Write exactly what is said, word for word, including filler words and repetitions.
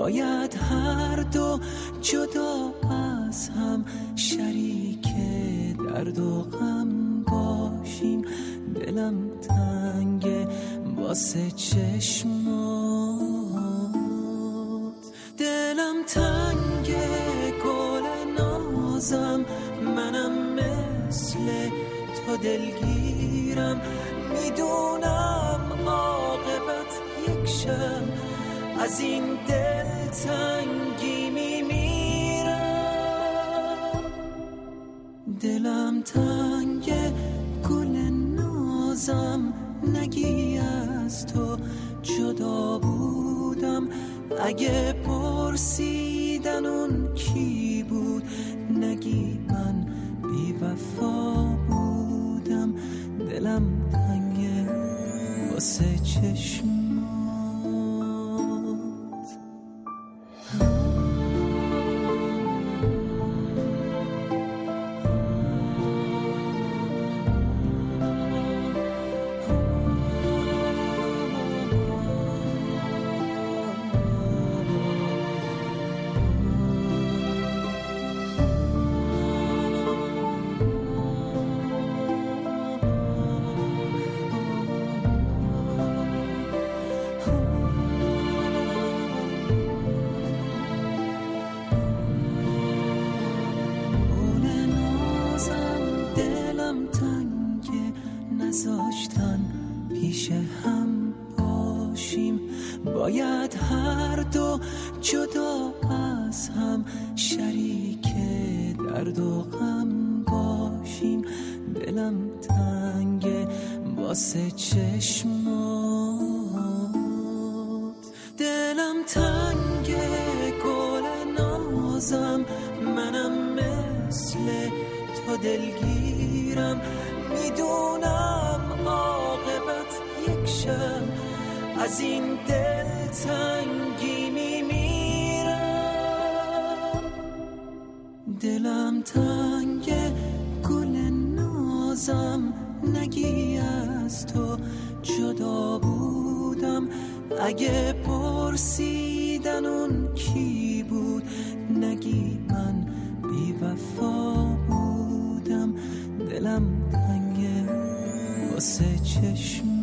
باید هر دو جدا از هم شریک درد و غم باشیم. دلم تنگه واسه چشمات، دلم تنگه گل نازم، منم مثل تو دلگیرم. میدونم عاقبت یک شب از این دل تنگی میمیرم. دلم تنگه گل نازم، نگی از تو جدا بودم. اگه پرسیدن اون کی بود، نگی من بی وفا بودم. دلم تنگه واسه چشمات. نذاشتن پیش هم باشیم، باید هر دو جدا از هم شریک درد و غم باشیم. دلم تنگه واسه چشمات، دلم تنگه گل نازم، منم مثل تو دلگیرم. میدونم عاقبت یک شب از این دل تنگی میمیرم. دلم تنگه گل نازم، نگی از تو جدا بودم. اگه پرسیدن اون کی بود، نگی من بی وفا بودم. دلم تنگه واسه چشم